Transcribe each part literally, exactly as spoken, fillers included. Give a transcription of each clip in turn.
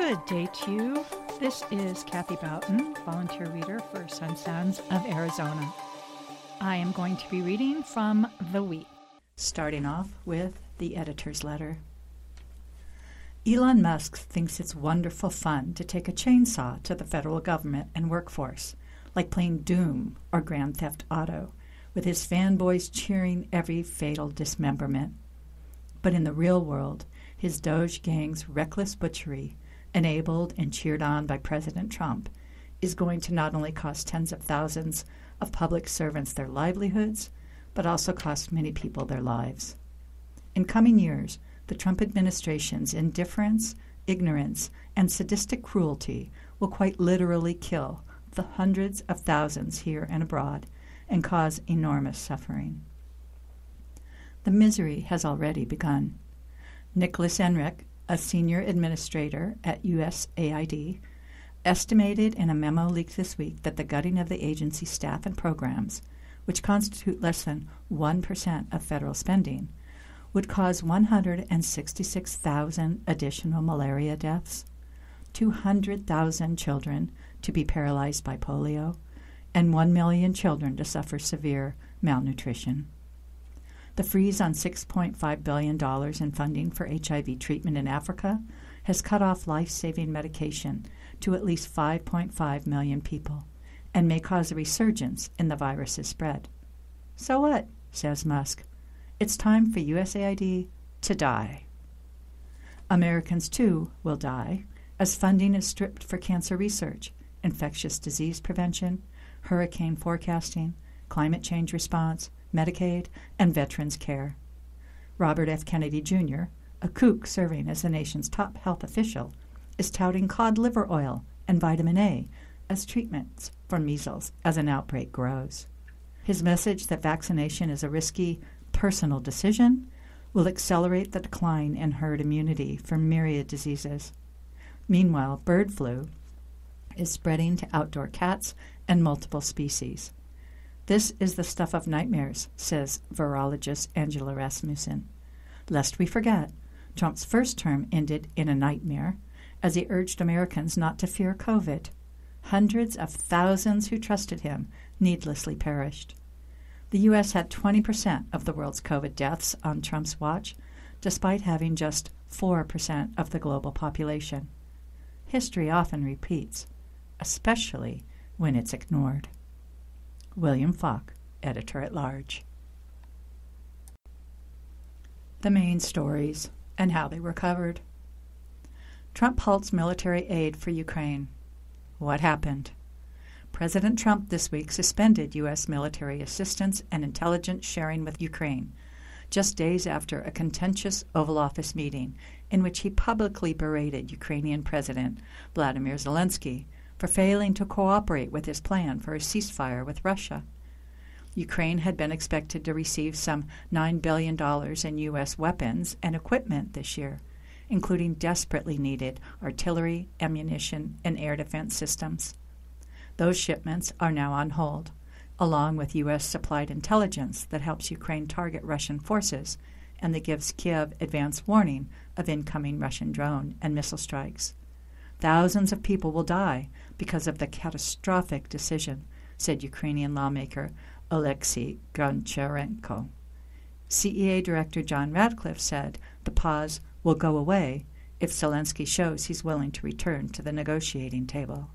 Good day to you. This is Kathy Boughton, volunteer reader for Sun Sounds of Arizona. I am going to be reading from The Week, starting off with the editor's letter. Elon Musk thinks it's wonderful fun to take a chainsaw to the federal government and workforce, like playing Doom or Grand Theft Auto, with his fanboys cheering every fatal dismemberment. But in the real world, his Doge gang's reckless butchery, enabled and cheered on by President Trump, is going to not only cost tens of thousands of public servants their livelihoods, but also cost many people their lives. In coming years, the Trump administration's indifference, ignorance, and sadistic cruelty will quite literally kill the hundreds of thousands here and abroad and cause enormous suffering. The misery has already begun. Nicholas Enric, a senior administrator at U S A I D, estimated in a memo leaked this week that the gutting of the agency staff and programs, which constitute less than one percent of federal spending, would cause one hundred sixty-six thousand additional malaria deaths, two hundred thousand children to be paralyzed by polio, and one million children to suffer severe malnutrition. The freeze on six point five billion dollars in funding for H I V treatment in Africa has cut off life-saving medication to at least five point five million people and may cause a resurgence in the virus's spread. So what, says Musk. It's time for U S A I D to die. Americans, too, will die as funding is stripped for cancer research, infectious disease prevention, hurricane forecasting, climate change response, Medicaid, and veterans care. Robert F. Kennedy Junior, a kook serving as the nation's top health official, is touting cod liver oil and vitamin A as treatments for measles as an outbreak grows. His message that vaccination is a risky, personal decision will accelerate the decline in herd immunity for myriad diseases. Meanwhile, bird flu is spreading to outdoor cats and multiple species. This is the stuff of nightmares, says virologist Angela Rasmussen. Lest we forget, Trump's first term ended in a nightmare as he urged Americans not to fear COVID. Hundreds of thousands who trusted him needlessly perished. The U S had twenty percent of the world's COVID deaths on Trump's watch, despite having just four percent of the global population. History often repeats, especially when it's ignored. William Falk, Editor-at-Large. The main stories and how they were covered. Trump halts military aid for Ukraine. What happened? President Trump this week suspended U S military assistance and intelligence sharing with Ukraine, just days after a contentious Oval Office meeting in which he publicly berated Ukrainian President Vladimir Zelensky for failing to cooperate with his plan for a ceasefire with Russia. Ukraine had been expected to receive some nine billion dollars in U S weapons and equipment this year, including desperately needed artillery, ammunition, and air defense systems. Those shipments are now on hold, along with U S-supplied intelligence that helps Ukraine target Russian forces and that gives Kiev advance warning of incoming Russian drone and missile strikes. Thousands of people will die because of the catastrophic decision, said Ukrainian lawmaker Oleksiy Goncharenko. C E A Director John Radcliffe said the pause will go away if Zelensky shows he's willing to return to the negotiating table.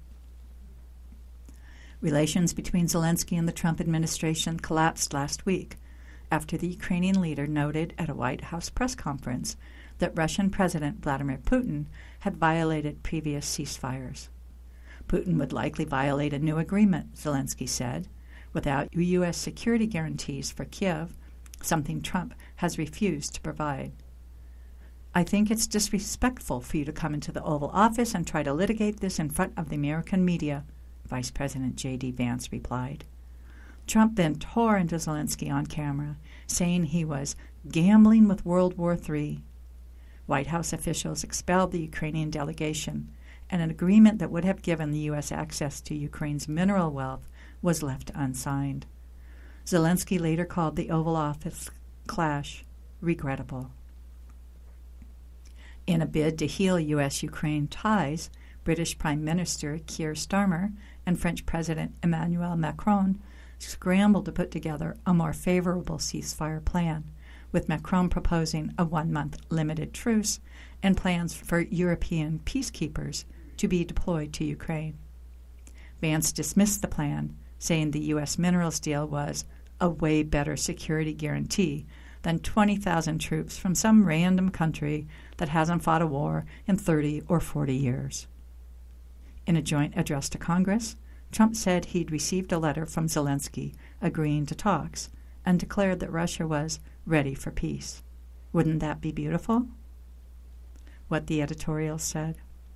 Relations between Zelensky and the Trump administration collapsed last week after the Ukrainian leader noted at a White House press conference that Russian President Vladimir Putin had violated previous ceasefires. Putin would likely violate a new agreement, Zelensky said, without U S security guarantees for Kiev, something Trump has refused to provide. I think it's disrespectful for you to come into the Oval Office and try to litigate this in front of the American media, Vice President J D Vance replied. Trump then tore into Zelensky on camera, saying he was gambling with World War Three. White House officials expelled the Ukrainian delegation, and an agreement that would have given the U S access to Ukraine's mineral wealth was left unsigned. Zelensky later called the Oval Office clash regrettable. In a bid to heal U S Ukraine ties, British Prime Minister Keir Starmer and French President Emmanuel Macron scrambled to put together a more favorable ceasefire plan, with Macron proposing a one-month limited truce and plans for European peacekeepers to be deployed to Ukraine. Vance dismissed the plan, saying the U S minerals deal was a way better security guarantee than twenty thousand troops from some random country that hasn't fought a war in thirty or forty years. In a joint address to Congress, Trump said he'd received a letter from Zelensky agreeing to talks and declared that Russia was ready for peace. Wouldn't that be beautiful? What the editorial said.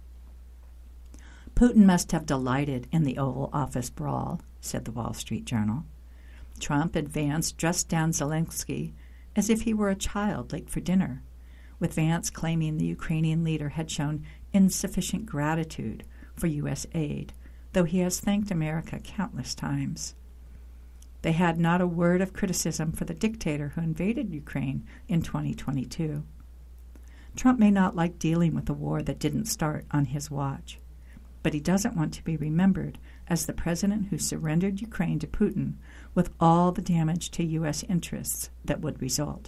Putin must have delighted in the Oval Office brawl, said the Wall Street Journal. Trump and Vance dressed down Zelensky as if he were a child late for dinner, with Vance claiming the Ukrainian leader had shown insufficient gratitude for U S aid, though he has thanked America countless times. They had not a word of criticism for the dictator who invaded Ukraine in twenty twenty-two. Trump may not like dealing with a war that didn't start on his watch, but he doesn't want to be remembered as the president who surrendered Ukraine to Putin with all the damage to U S interests that would result.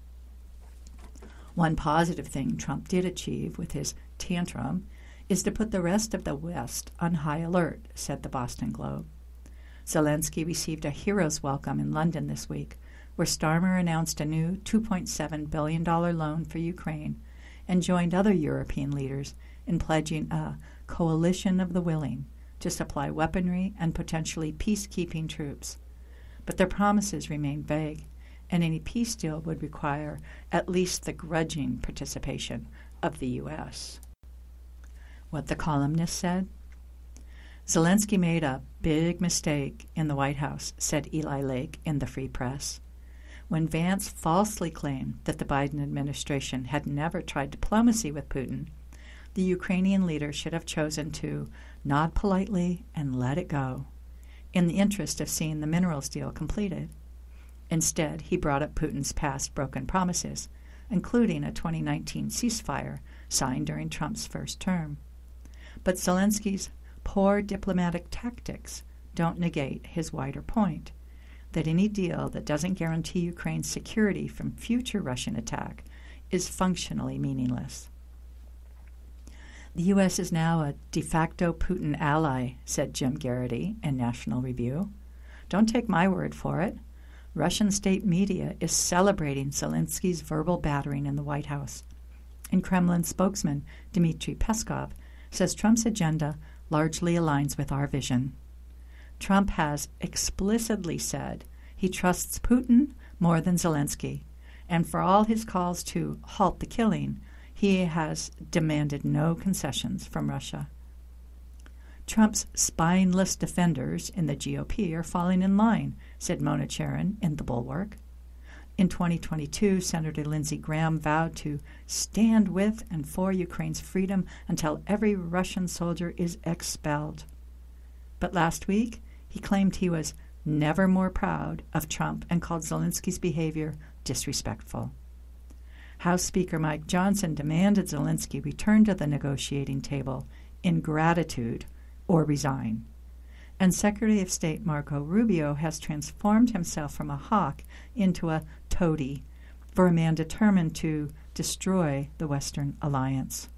One positive thing Trump did achieve with his tantrum is to put the rest of the West on high alert, said the Boston Globe. Zelensky received a hero's welcome in London this week, where Starmer announced a new two point seven billion dollars loan for Ukraine and joined other European leaders in pledging a coalition of the willing to supply weaponry and potentially peacekeeping troops. But their promises remain vague, and any peace deal would require at least the grudging participation of the U S. What the columnist said? Zelensky made a big mistake in the White House, said Eli Lake in the Free Press. When Vance falsely claimed that the Biden administration had never tried diplomacy with Putin, the Ukrainian leader should have chosen to nod politely and let it go, in the interest of seeing the minerals deal completed. Instead, he brought up Putin's past broken promises, including a twenty nineteen ceasefire signed during Trump's first term. But Zelensky's poor diplomatic tactics don't negate his wider point, that any deal that doesn't guarantee Ukraine's security from future Russian attack is functionally meaningless. The U S is now a de facto Putin ally, said Jim Garrity in National Review. Don't take my word for it. Russian state media is celebrating Zelensky's verbal battering in the White House. And Kremlin spokesman Dmitry Peskov says Trump's agenda largely aligns with our vision. Trump has explicitly said he trusts Putin more than Zelensky, and for all his calls to halt the killing, he has demanded no concessions from Russia. Trump's spineless defenders in the G O P are falling in line, said Mona Charen in The Bulwark. In twenty twenty-two, Senator Lindsey Graham vowed to stand with and for Ukraine's freedom until every Russian soldier is expelled. But last week, he claimed he was never more proud of Trump and called Zelensky's behavior disrespectful. House Speaker Mike Johnson demanded Zelensky return to the negotiating table in gratitude or resign. And Secretary of State Marco Rubio has transformed himself from a hawk into a toady for a man determined to destroy the Western alliance.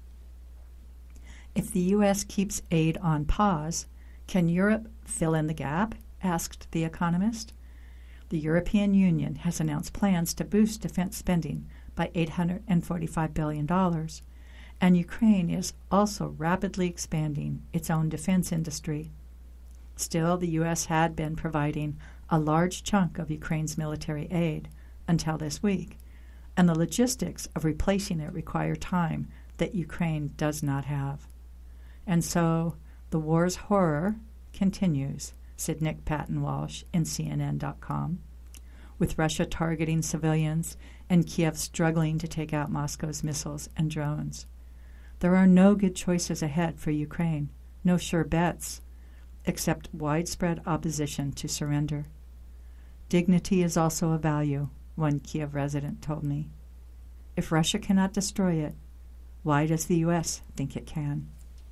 If the U S keeps aid on pause, can Europe fill in the gap? Asked The Economist. The European Union has announced plans to boost defense spending by eight hundred forty-five billion dollars, and Ukraine is also rapidly expanding its own defense industry. Still, the U S had been providing a large chunk of Ukraine's military aid until this week, and the logistics of replacing it require time that Ukraine does not have. And so the war's horror continues, said Nick Patton Walsh in C N N dot com, with Russia targeting civilians and Kiev struggling to take out Moscow's missiles and drones. There are no good choices ahead for Ukraine, no sure bets, except widespread opposition to surrender. Dignity is also a value, one Kiev resident told me. If Russia cannot destroy it, Why does the U S think it can?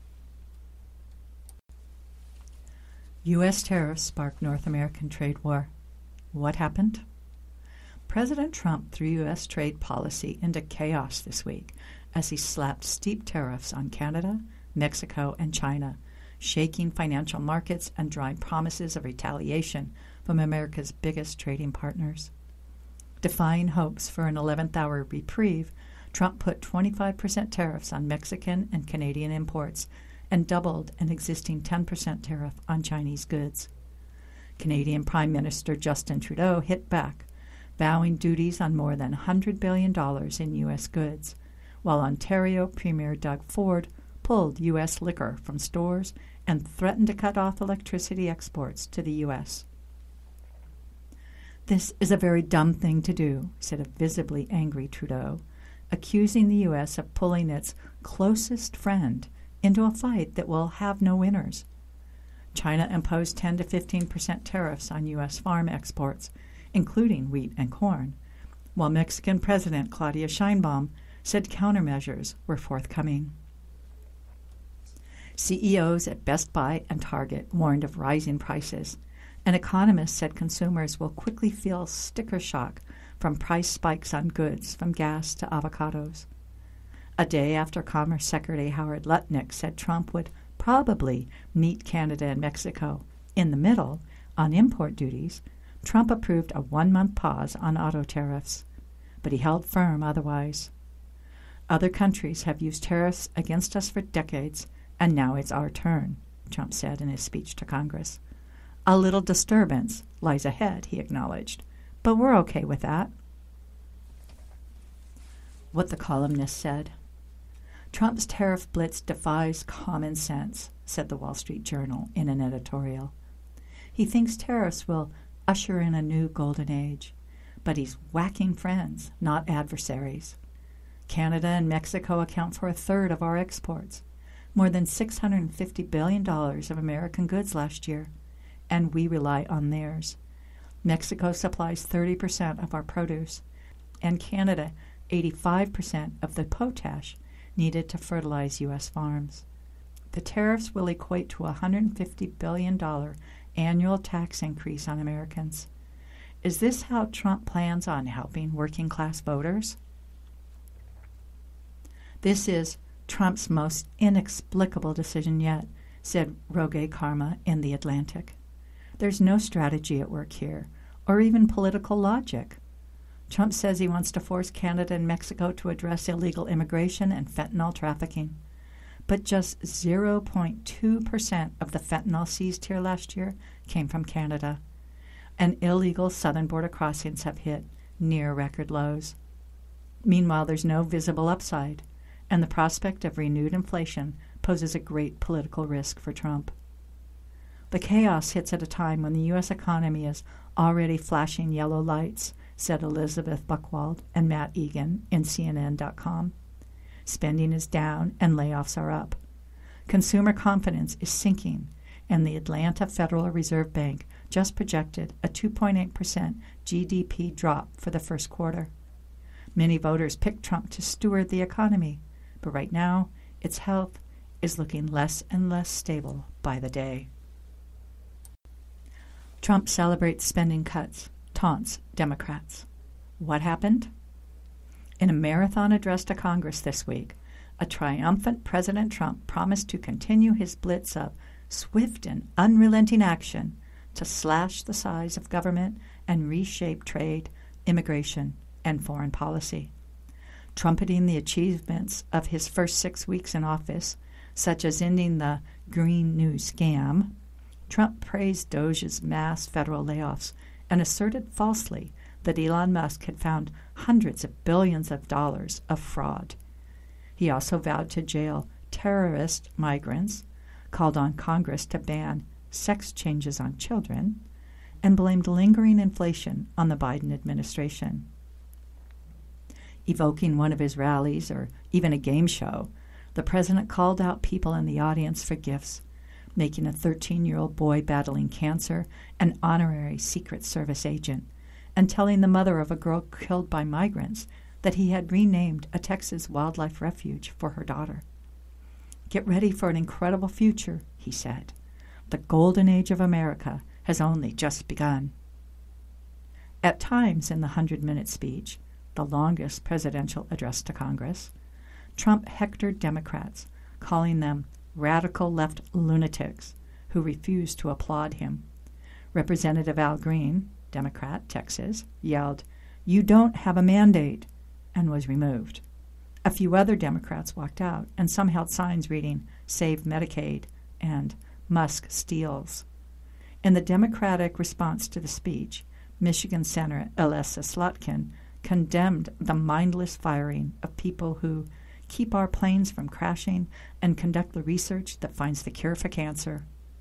U S tariffs spark North American trade war. What happened? President Trump threw U S trade policy into chaos this week as he slapped steep tariffs on Canada, Mexico, and China, shaking financial markets and drawing promises of retaliation from America's biggest trading partners. Defying hopes for an eleventh hour reprieve, Trump put twenty-five percent tariffs on Mexican and Canadian imports and doubled an existing ten percent tariff on Chinese goods. Canadian Prime Minister Justin Trudeau hit back, vowing duties on more than one hundred billion dollars in U S goods, while Ontario Premier Doug Ford pulled U S liquor from stores and threatened to cut off electricity exports to the U S. This is a very dumb thing to do, said a visibly angry Trudeau, accusing the U S of pulling its closest friend into a fight that will have no winners. China imposed ten to fifteen percent tariffs on U S farm exports, including wheat and corn, while Mexican President Claudia Sheinbaum said countermeasures were forthcoming. C E Os at Best Buy and Target warned of rising prices, and economists said consumers will quickly feel sticker shock from price spikes on goods from gas to avocados. A day after Commerce Secretary Howard Lutnick said Trump would probably meet Canada and Mexico in the middle on import duties, Trump approved a one-month pause on auto tariffs, but he held firm otherwise. Other countries have used tariffs against us for decades, and now it's our turn, Trump said in his speech to Congress. A little disturbance lies ahead, he acknowledged, but we're okay with that. What the columnist said. Trump's tariff blitz defies common sense, said the Wall Street Journal in an editorial. He thinks tariffs will usher in a new golden age, but he's whacking friends, not adversaries. Canada and Mexico account for a third of our exports, more than six hundred fifty billion dollars of American goods last year, and we rely on theirs. Mexico supplies thirty percent of our produce, and Canada eighty-five percent of the potash needed to fertilize U S farms. The tariffs will equate to a one hundred fifty billion dollars annual tax increase on Americans. Is this how Trump plans on helping working-class voters? This is Trump's most inexplicable decision yet, said Roge Karma in The Atlantic. There's no strategy at work here, or even political logic. Trump says he wants to force Canada and Mexico to address illegal immigration and fentanyl trafficking. But just zero point two percent of the fentanyl seized here last year came from Canada, and illegal southern border crossings have hit near record lows. Meanwhile, there's no visible upside, and the prospect of renewed inflation poses a great political risk for Trump. The chaos hits at a time when the U S economy is already flashing yellow lights, said Elizabeth Buchwald and Matt Egan in C N N dot com. Spending is down and layoffs are up. Consumer confidence is sinking, and the Atlanta Federal Reserve Bank just projected a two point eight percent G D P drop for the first quarter. Many voters picked Trump to steward the economy, but right now its health is looking less and less stable by the day. Trump celebrates spending cuts, taunts Democrats. What happened? In a marathon address to Congress this week, a triumphant President Trump promised to continue his blitz of swift and unrelenting action to slash the size of government and reshape trade, immigration, and foreign policy. Trumpeting the achievements of his first six weeks in office, such as ending the Green New Scam, Trump praised Doge's mass federal layoffs and asserted falsely that Elon Musk had found hundreds of billions of dollars of fraud. He also vowed to jail terrorist migrants, called on Congress to ban sex changes on children, and blamed lingering inflation on the Biden administration. Evoking one of his rallies or even a game show, the president called out people in the audience for gifts, making a thirteen-year-old boy battling cancer an honorary Secret Service agent, and telling the mother of a girl killed by migrants that he had renamed a Texas wildlife refuge for her daughter. "Get ready for an incredible future," he said. "The golden age of America has only just begun." At times in the hundred-minute speech, the longest presidential address to Congress, Trump hectored Democrats, calling them radical left lunatics who refused to applaud him. Representative Al Green, Democrat, Texas, yelled, "You don't have a mandate," and was removed. A few other Democrats walked out, and some held signs reading, "Save Medicaid," and "Musk steals." In the Democratic response to the speech, Michigan Senator Elissa Slotkin condemned the mindless firing of people who keep our planes from crashing and conduct the research that finds the cure for cancer.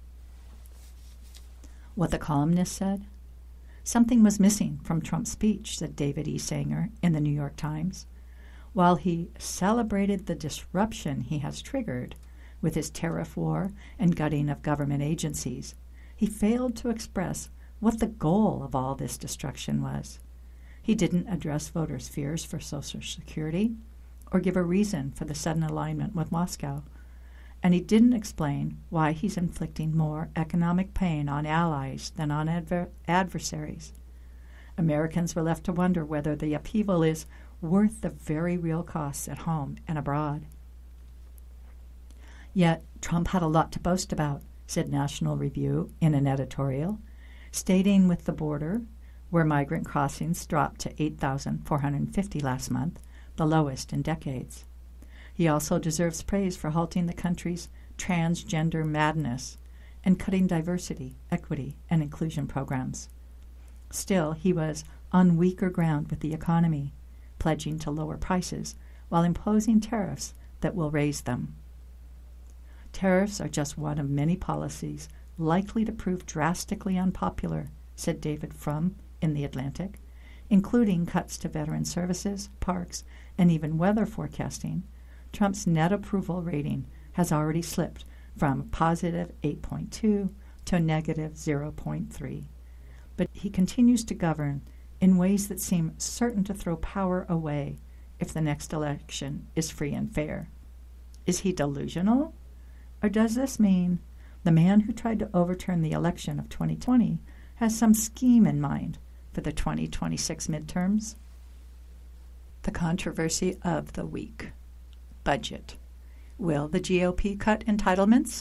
What the columnist said? "Something was missing from Trump's speech," said David E. Sanger in the New York Times. While he celebrated the disruption he has triggered with his tariff war and gutting of government agencies, he failed to express what the goal of all this destruction was. He didn't address voters' fears for Social Security or give a reason for the sudden alignment with Moscow. And he didn't explain why he's inflicting more economic pain on allies than on adver- adversaries. Americans were left to wonder whether the upheaval is worth the very real costs at home and abroad. Yet Trump had a lot to boast about, said National Review in an editorial, stating with the border, where migrant crossings dropped to eight thousand four hundred fifty last month, the lowest in decades. He also deserves praise for halting the country's transgender madness and cutting diversity, equity, and inclusion programs. Still, he was on weaker ground with the economy, pledging to lower prices while imposing tariffs that will raise them. Tariffs are just one of many policies likely to prove drastically unpopular, said David Frum in The Atlantic, including cuts to veteran services, parks, and even weather forecasting. Trump's net approval rating has already slipped from positive eight point two to negative zero point three. But he continues to govern in ways that seem certain to throw power away if the next election is free and fair. Is he delusional? Or does this mean the man who tried to overturn the election of twenty twenty has some scheme in mind for the twenty twenty-six midterms? The controversy of the week. Budget. Will the G O P cut entitlements?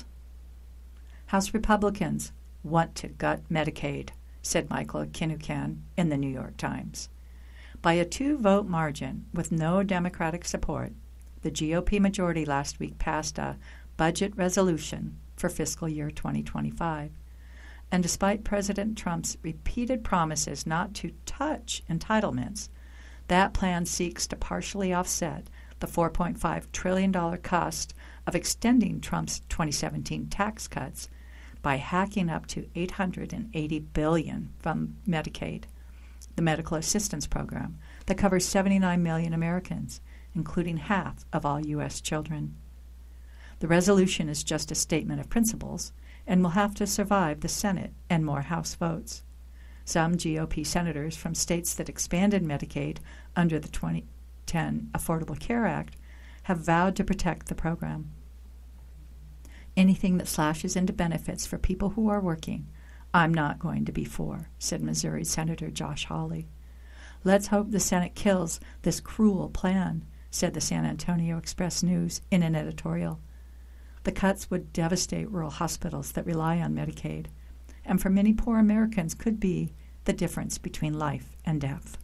House Republicans want to gut Medicaid, said Michael Kinukan in the New York Times. By a two-vote margin with no Democratic support, the G O P majority last week passed a budget resolution for fiscal year twenty twenty-five. And despite President Trump's repeated promises not to touch entitlements, that plan seeks to partially offset the four point five trillion dollars cost of extending Trump's twenty seventeen tax cuts by hacking up to eight hundred eighty billion dollars from Medicaid, the medical assistance program that covers seventy-nine million Americans, including half of all U S children. The resolution is just a statement of principles and will have to survive the Senate and more House votes. Some G O P senators from states that expanded Medicaid under the twenty ten Affordable Care Act have vowed to protect the program. Anything that slashes into benefits for people who are working, I'm not going to be for, said Missouri Senator Josh Hawley. Let's hope the Senate kills this cruel plan, said the San Antonio Express-News in an editorial. The cuts would devastate rural hospitals that rely on Medicaid, and for many poor Americans could be the difference between life and death.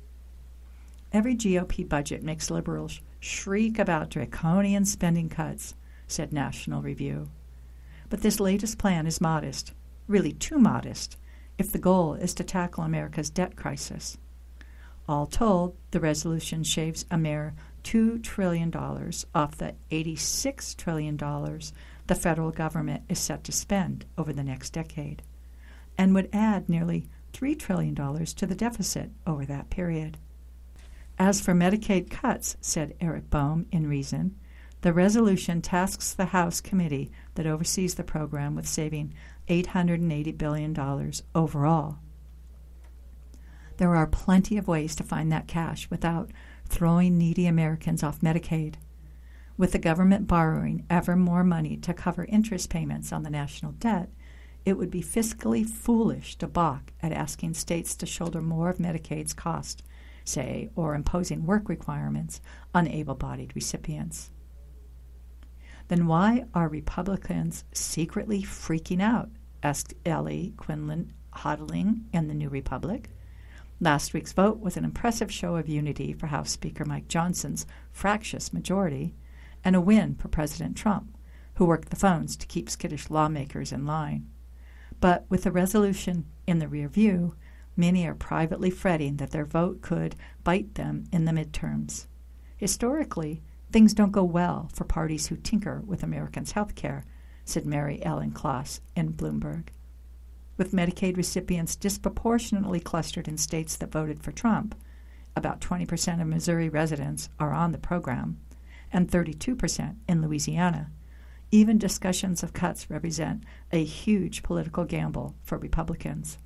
Every G O P budget makes liberals shriek about draconian spending cuts, said National Review. But this latest plan is modest, really too modest, if the goal is to tackle America's debt crisis. All told, the resolution shaves a mere two trillion dollars off the eighty-six trillion dollars the federal government is set to spend over the next decade, and would add nearly three trillion dollars to the deficit over that period. As for Medicaid cuts, said Eric Boehm in Reason, the resolution tasks the House committee that oversees the program with saving eight hundred eighty billion dollars overall. There are plenty of ways to find that cash without throwing needy Americans off Medicaid. With the government borrowing ever more money to cover interest payments on the national debt, it would be fiscally foolish to balk at asking states to shoulder more of Medicaid's cost, say, or imposing work requirements on able-bodied recipients. Then why are Republicans secretly freaking out? Asked Ellie Quinlan Hodling in the New Republic. Last week's vote was an impressive show of unity for House Speaker Mike Johnson's fractious majority, and a win for President Trump, who worked the phones to keep skittish lawmakers in line. But with the resolution in the rear view, many are privately fretting that their vote could bite them in the midterms. Historically, things don't go well for parties who tinker with Americans' health care, said Mary Ellen Kloss in Bloomberg. With Medicaid recipients disproportionately clustered in states that voted for Trump, about twenty percent of Missouri residents are on the program, and thirty-two percent in Louisiana, even discussions of cuts represent a huge political gamble for Republicans.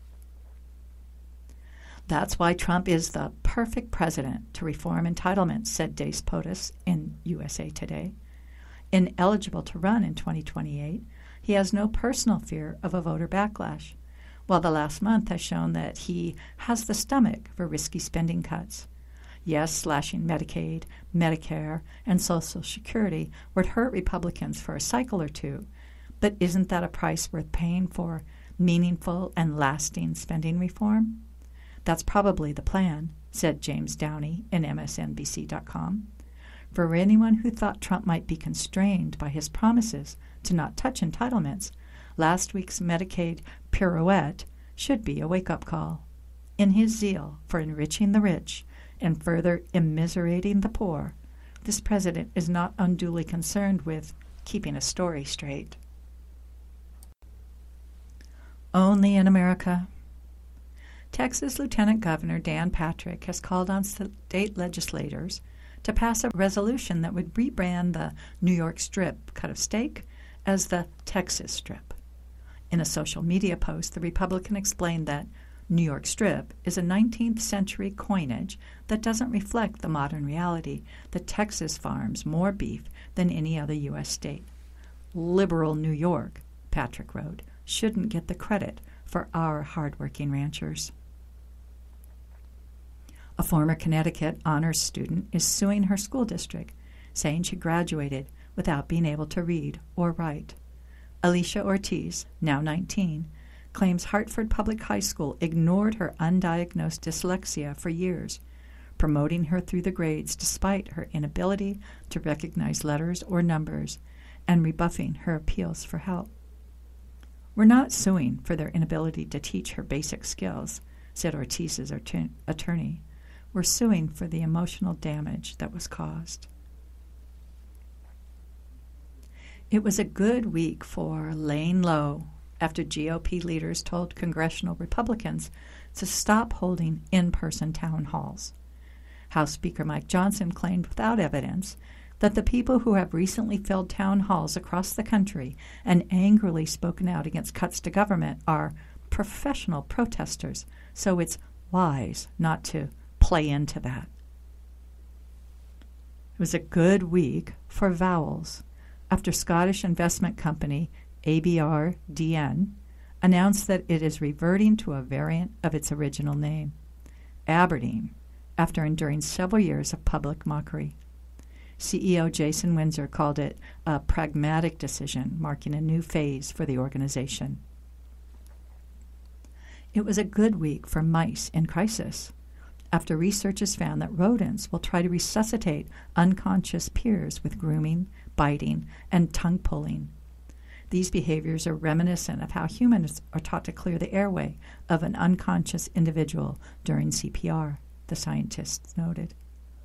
That's why Trump is the perfect president to reform entitlements, said Dace POTUS in U S A Today. Ineligible to run in twenty twenty-eight, he has no personal fear of a voter backlash, while the last month has shown that he has the stomach for risky spending cuts. Yes, slashing Medicaid, Medicare, and Social Security would hurt Republicans for a cycle or two, but isn't that a price worth paying for meaningful and lasting spending reform? That's probably the plan, said James Downey in M S N B C dot com. For anyone who thought Trump might be constrained by his promises to not touch entitlements, last week's Medicaid pirouette should be a wake-up call. In his zeal for enriching the rich and further immiserating the poor, this president is not unduly concerned with keeping a story straight. Only in America. Texas Lieutenant Governor Dan Patrick has called on state legislators to pass a resolution that would rebrand the New York Strip cut of steak as the Texas Strip. In a social media post, the Republican explained that New York Strip is a nineteenth century coinage that doesn't reflect the modern reality that Texas farms more beef than any other U S state. Liberal New York, Patrick wrote, shouldn't get the credit for our hardworking ranchers. A former Connecticut honors student is suing her school district, saying she graduated without being able to read or write. Alicia Ortiz, now nineteen, claims Hartford Public High School ignored her undiagnosed dyslexia for years, promoting her through the grades despite her inability to recognize letters or numbers, and rebuffing her appeals for help. We're not suing for their inability to teach her basic skills, said Ortiz's attorney. We're suing for the emotional damage that was caused. It was a good week for laying low after G O P leaders told congressional Republicans to stop holding in-person town halls. House Speaker Mike Johnson claimed without evidence that the people who have recently filled town halls across the country and angrily spoken out against cuts to government are professional protesters, so it's wise not to play into that. It was a good week for vowels after Scottish investment company A B R D N announced that it is reverting to a variant of its original name, Aberdeen, after enduring several years of public mockery. C E O Jason Windsor called it a pragmatic decision, marking a new phase for the organization. It was a good week for mice in crisis, after researchers found that rodents will try to resuscitate unconscious peers with grooming, biting, and tongue-pulling. These behaviors are reminiscent of how humans are taught to clear the airway of an unconscious individual during C P R, the scientists noted.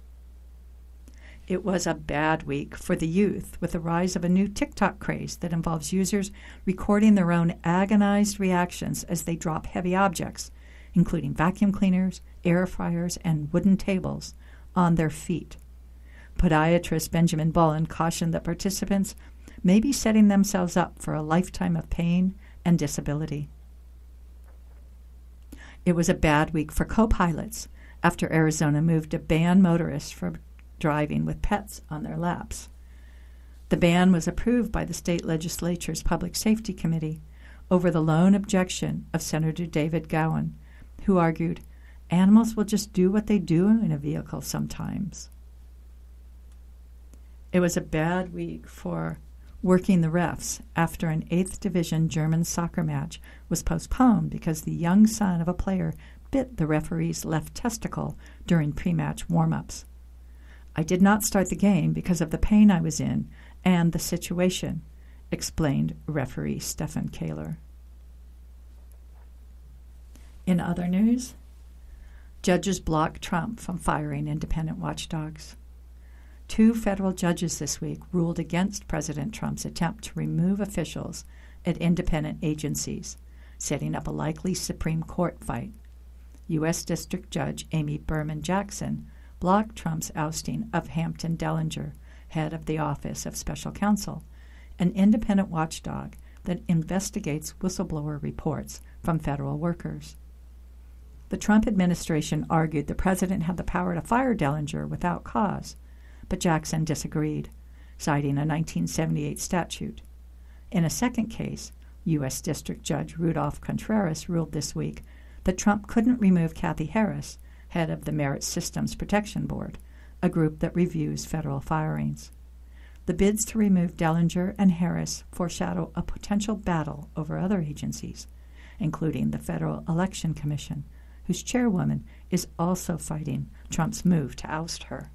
It was a bad week for the youth, with the rise of a new TikTok craze that involves users recording their own agonized reactions as they drop heavy objects, including vacuum cleaners, air fryers, and wooden tables, on their feet. Podiatrist Benjamin Bullen cautioned that participants may be setting themselves up for a lifetime of pain and disability. It was a bad week for co-pilots, after Arizona moved to ban motorists from driving with pets on their laps. The ban was approved by the state legislature's Public Safety Committee over the lone objection of Senator David Gowan, who argued, animals will just do what they do in a vehicle sometimes. It was a bad week for working the refs after an eighth Division German soccer match was postponed because the young son of a player bit the referee's left testicle during pre-match warm-ups. I did not start the game because of the pain I was in and the situation, explained referee Stefan Kahler. In other news, judges block Trump from firing independent watchdogs. Two federal judges this week ruled against President Trump's attempt to remove officials at independent agencies, setting up a likely Supreme Court fight. U S District Judge Amy Berman Jackson blocked Trump's ousting of Hampton Dellinger, head of the Office of Special Counsel, an independent watchdog that investigates whistleblower reports from federal workers. The Trump administration argued the president had the power to fire Dellinger without cause, but Jackson disagreed, citing a nineteen seventy-eight statute. In a second case, U S District Judge Rudolph Contreras ruled this week that Trump couldn't remove Kathy Harris, head of the Merit Systems Protection Board, a group that reviews federal firings. The bids to remove Dellinger and Harris foreshadow a potential battle over other agencies, including the Federal Election Commission, whose chairwoman is also fighting Trump's move to oust her.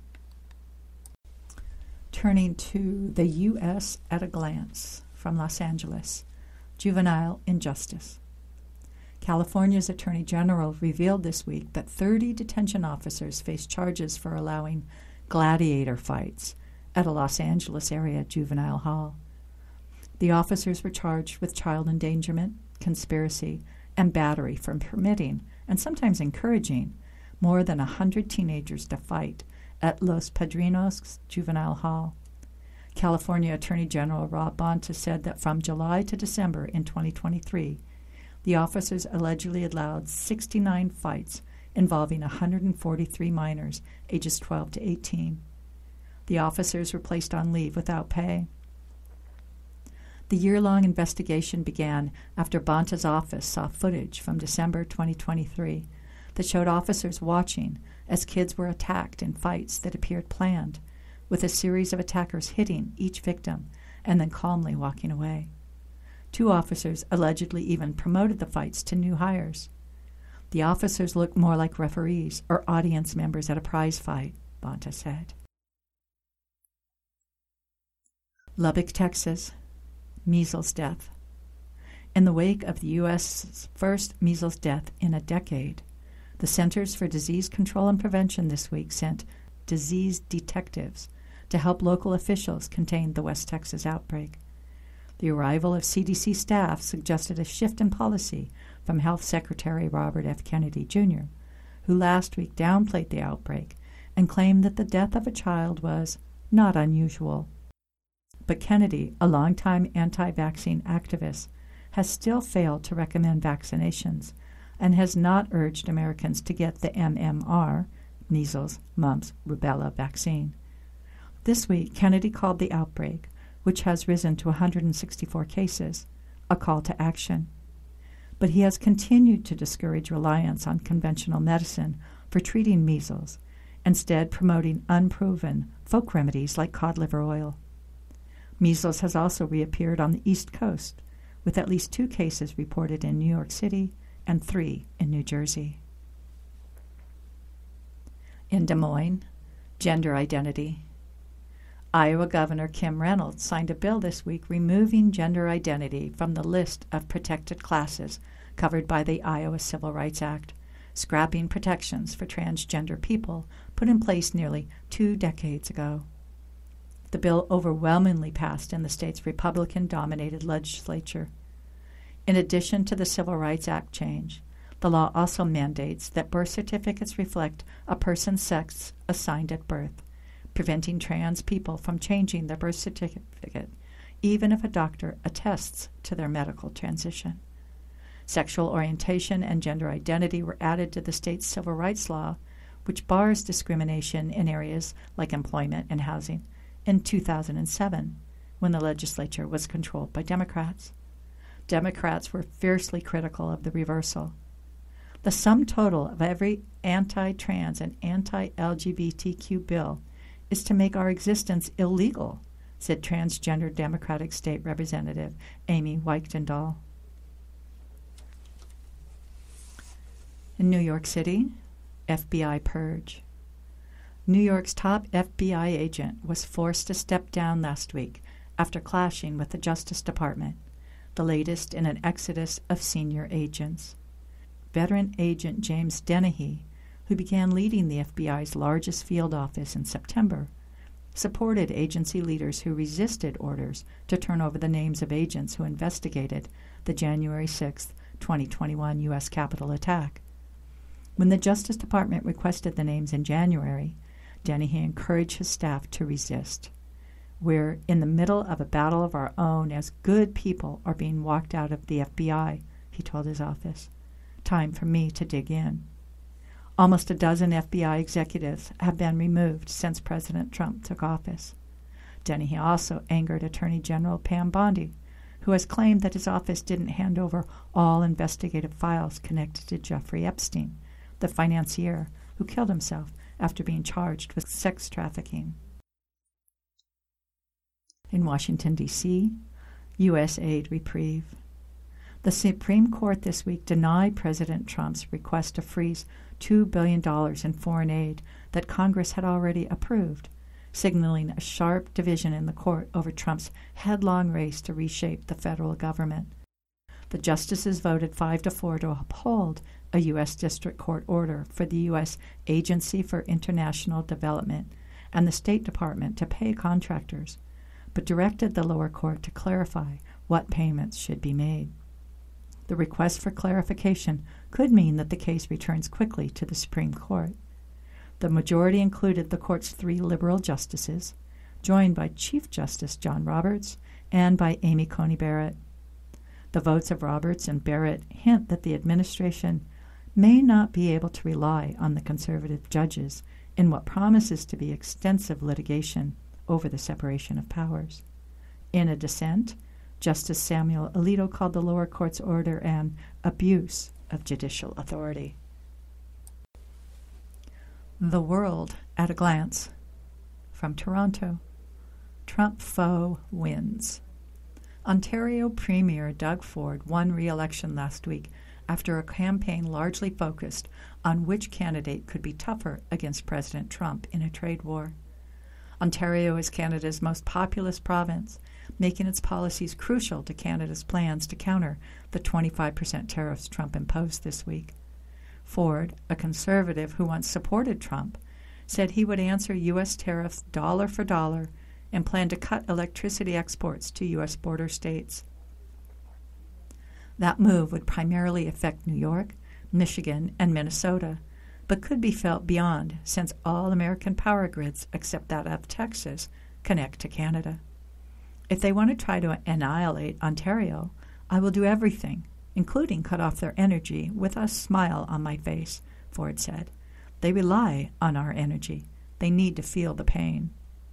Turning to the U S at a glance from Los Angeles, juvenile injustice. California's Attorney General revealed this week that thirty detention officers face charges for allowing gladiator fights at a Los Angeles area juvenile hall. The officers were charged with child endangerment, conspiracy, and battery for permitting, and sometimes encouraging, more than a hundred teenagers to fight at Los Padrinos Juvenile Hall. California Attorney General Rob Bonta said that from July to December in twenty twenty-three, the officers allegedly allowed sixty-nine fights involving one hundred forty-three minors ages twelve to eighteen. The officers were placed on leave without pay. The year-long investigation began after Bonta's office saw footage from December twenty twenty-three that showed officers watching as kids were attacked in fights that appeared planned, with a series of attackers hitting each victim and then calmly walking away. Two officers allegedly even promoted the fights to new hires. The officers looked more like referees or audience members at a prize fight, Bonta said. Lubbock, Texas. Measles death. In the wake of the U S's first measles death in a decade, the Centers for Disease Control and Prevention this week sent disease detectives to help local officials contain the West Texas outbreak. The arrival of C D C staff suggested a shift in policy from Health Secretary Robert F. Kennedy, Junior, who last week downplayed the outbreak and claimed that the death of a child was not unusual. But Kennedy, a longtime anti-vaccine activist, has still failed to recommend vaccinations and has not urged Americans to get the M M R, measles, mumps, rubella vaccine. This week, Kennedy called the outbreak, which has risen to one hundred sixty-four cases, a call to action. But he has continued to discourage reliance on conventional medicine for treating measles, instead promoting unproven folk remedies like cod liver oil. Measles has also reappeared on the East Coast, with at least two cases reported in New York City and three in New Jersey. In Des Moines, gender identity. Iowa Governor Kim Reynolds signed a bill this week removing gender identity from the list of protected classes covered by the Iowa Civil Rights Act, scrapping protections for transgender people put in place nearly two decades ago. The bill overwhelmingly passed in the state's Republican-dominated legislature. In addition to the Civil Rights Act change, the law also mandates that birth certificates reflect a person's sex assigned at birth, preventing trans people from changing their birth certificate, even if a doctor attests to their medical transition. Sexual orientation and gender identity were added to the state's civil rights law which bars discrimination in areas like employment and housing, in two thousand seven, when the legislature was controlled by Democrats. Democrats were fiercely critical of the reversal. The sum total of every anti-trans and anti-L G B T Q bill is to make our existence illegal, said transgender Democratic State Representative Amy Weichtendahl. In New York City, F B I purge. New York's top F B I agent was forced to step down last week after clashing with the Justice Department, the latest in an exodus of senior agents. Veteran agent James Dennehy, who began leading the F B I's largest field office in September, supported agency leaders who resisted orders to turn over the names of agents who investigated the January sixth, twenty twenty-one U S Capitol attack. When the Justice Department requested the names in January, Dennehy encouraged his staff to resist. We're in the middle of a battle of our own as good people are being walked out of the F B I, he told his office. Time for me to dig in. Almost a dozen F B I executives have been removed since President Trump took office. Dennehy also angered Attorney General Pam Bondi, who has claimed that his office didn't hand over all investigative files connected to Jeffrey Epstein, the financier who killed himself after being charged with sex trafficking. In Washington, D C, U S aid reprieve. The Supreme Court this week denied President Trump's request to freeze two billion dollars in foreign aid that Congress had already approved, signaling a sharp division in the court over Trump's headlong race to reshape the federal government. The justices voted five to four to uphold a U S District Court order for the U S Agency for International Development and the State Department to pay contractors, but directed the lower court to clarify what payments should be made. The request for clarification could mean that the case returns quickly to the Supreme Court. The majority included the court's three liberal justices, joined by Chief Justice John Roberts and by Amy Coney Barrett. The votes of Roberts and Barrett hint that the administration may not be able to rely on the conservative judges in what promises to be extensive litigation over the separation of powers. In a dissent, Justice Samuel Alito called the lower court's order an abuse of judicial authority. The World at a Glance. From Toronto, Trump foe wins. Ontario Premier Doug Ford won re-election last week after a campaign largely focused on which candidate could be tougher against President Trump in a trade war. Ontario is Canada's most populous province, making its policies crucial to Canada's plans to counter the twenty-five percent tariffs Trump imposed this week. Ford, a conservative who once supported Trump, said he would answer U S tariffs dollar for dollar and planned to cut electricity exports to U S border states. That move would primarily affect New York, Michigan, and Minnesota, but could be felt beyond, since all American power grids, except that of Texas, connect to Canada. If they want to try to annihilate Ontario, I will do everything, including cut off their energy, with a smile on my face, Ford said. They rely on our energy. They need to feel the pain.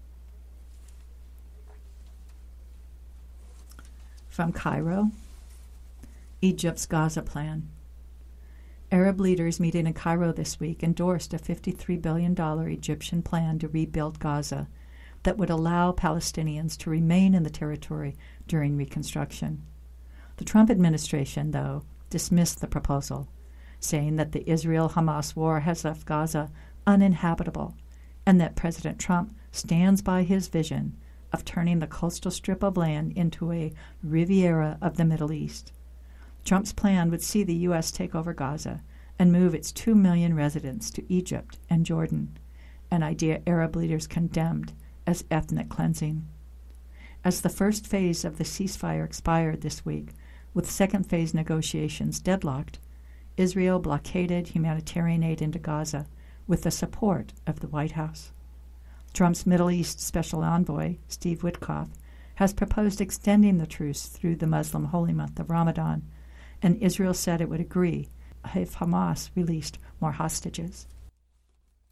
From Cairo, Egypt's Gaza plan. Arab leaders meeting in Cairo this week endorsed a fifty-three billion dollars Egyptian plan to rebuild Gaza that would allow Palestinians to remain in the territory during reconstruction. The Trump administration, though, dismissed the proposal, saying that the Israel-Hamas war has left Gaza uninhabitable and that President Trump stands by his vision of turning the coastal strip of land into a Riviera of the Middle East. Trump's plan would see the U S take over Gaza and move its two million residents to Egypt and Jordan, an idea Arab leaders condemned as ethnic cleansing. As the first phase of the ceasefire expired this week, with second phase negotiations deadlocked, Israel blockaded humanitarian aid into Gaza with the support of the White House. Trump's Middle East special envoy, Steve Witkoff, has proposed extending the truce through the Muslim holy month of Ramadan, and Israel said it would agree if Hamas released more hostages.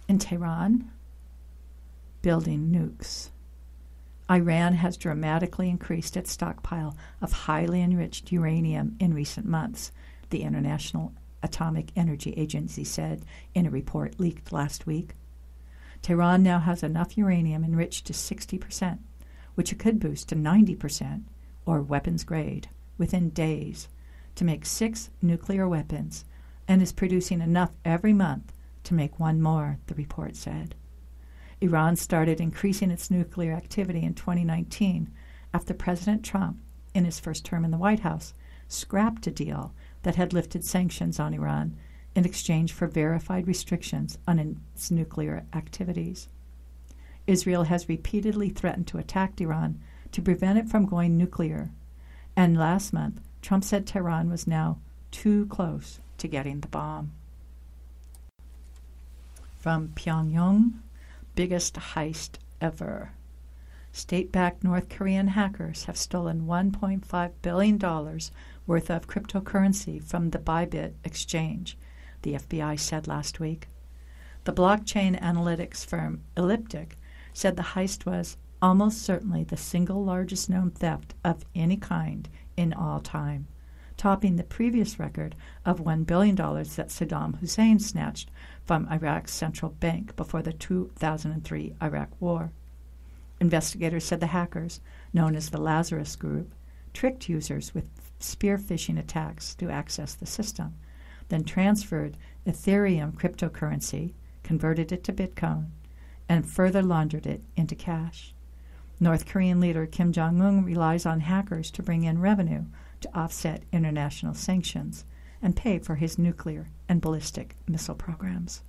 In Tehran, building nukes. Iran has dramatically increased its stockpile of highly enriched uranium in recent months, the International Atomic Energy Agency said in a report leaked last week. Tehran now has enough uranium enriched to sixty percent, which it could boost to ninety percent, or weapons grade, within days, to make six nuclear weapons, and is producing enough every month to make one more, the report said. Iran started increasing its nuclear activity in twenty nineteen after President Trump, in his first term in the White House, scrapped a deal that had lifted sanctions on Iran in exchange for verified restrictions on its nuclear activities. Israel has repeatedly threatened to attack Iran to prevent it from going nuclear, and last month Trump said Tehran was now too close to getting the bomb. From Pyongyang, biggest heist ever. State-backed North Korean hackers have stolen one point five billion dollars worth of cryptocurrency from the Bybit exchange, the F B I said last week. The blockchain analytics firm Elliptic said the heist was almost certainly the single largest known theft of any kind in all time, topping the previous record of one billion dollars that Saddam Hussein snatched from Iraq's central bank before the two thousand three Iraq War. Investigators said the hackers, known as the Lazarus Group, tricked users with spear phishing attacks to access the system, then transferred Ethereum cryptocurrency, converted it to Bitcoin, and further laundered it into cash. North Korean leader Kim Jong-un relies on hackers to bring in revenue to offset international sanctions and pay for his nuclear and ballistic missile programs.